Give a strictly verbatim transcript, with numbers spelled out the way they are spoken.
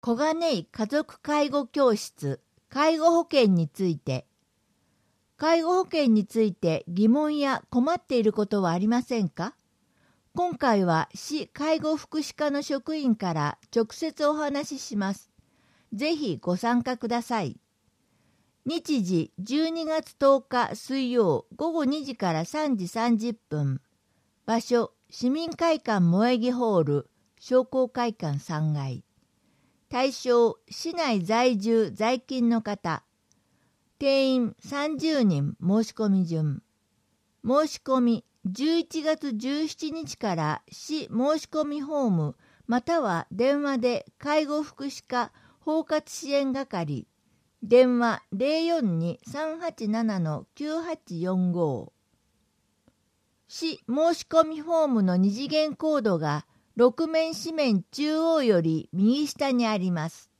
小金井家族介護教室介護保険について。介護保険について疑問や困っていることはありませんか？今回は市介護福祉課の職員から直接お話しします。ぜひご参加ください。日時じゅうにがつとおか水曜午後にじからさんじさんじゅっぷん。場所市民会館萌木ホール商工会館さんがい。対象市内在住在勤の方。定員さんじゅうにん申し込み順。申し込みじゅういちがつじゅうしちにちから市申し込みホームまたは電話で介護福祉課包括支援係電話 ゼロよんに さんはちなな きゅうはちよんご。市申し込みフォームの二次元コードがろく面紙面中央より右下にあります。